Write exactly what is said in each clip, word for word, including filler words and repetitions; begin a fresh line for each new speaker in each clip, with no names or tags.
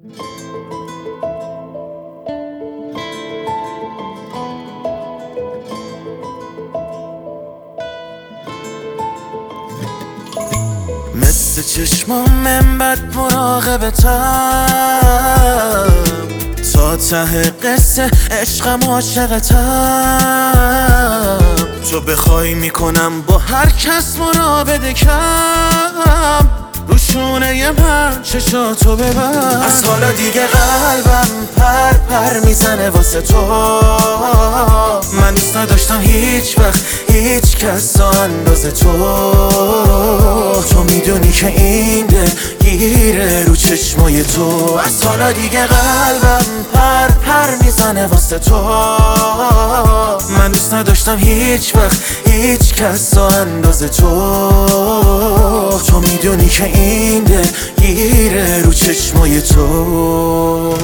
مثل چشمام من بد مراقبتم، تا ته قصه عشقم عاشقتم. تو بخوای میکنم با هر کس مراوده کم، روشونه من چشاتو ببر. از حالا دیگه قلبم پر پر میزنه واسه تو. من دوست نداشتم هیچ وقت هیچ کس اندازه تو. تو میدونی که این دل گیره رو چشمای تو. از حالا دیگه قلبم پر پر میزنه واسه تو. من دوست نداشتم هیچ وقت هیچ کس اندازه تو. تو میدونی که این دل گیره رو چشمای تو.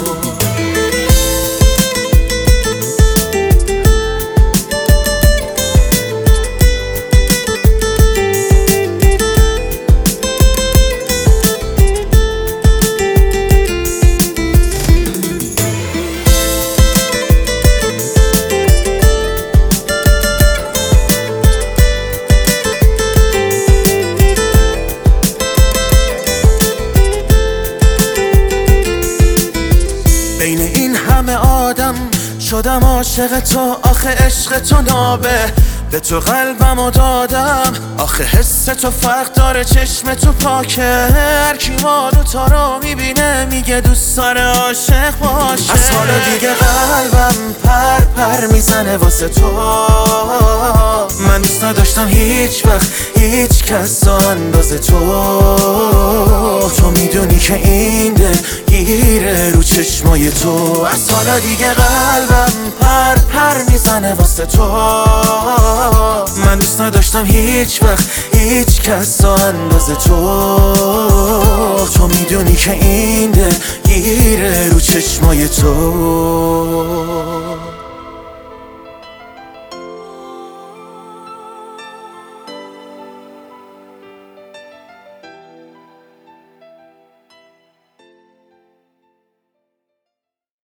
بین این همه آدم شدم عاشق تو. آخه عشق تو نابه، به تو قلبمو دادم. آخه حس تو فرق داره، چشم تو پاکه. هر کی ما دوتا رو میبینه میگه دوست داره عاشق باشه. از حالا دیگه قلبم پر پر میزنه واسه تو. من دوست نداشتم هیچ وقت هیچ کس اندازه تو. تو میدونی که این دل گیره رو چشمای تو. از حالا دیگه قلبم پر پر میزنه واسه تو. من دوست نداشتم هیچ وقت هیچ کس اندازه تو. تو میدونی که این دل گیره رو چشمای تو.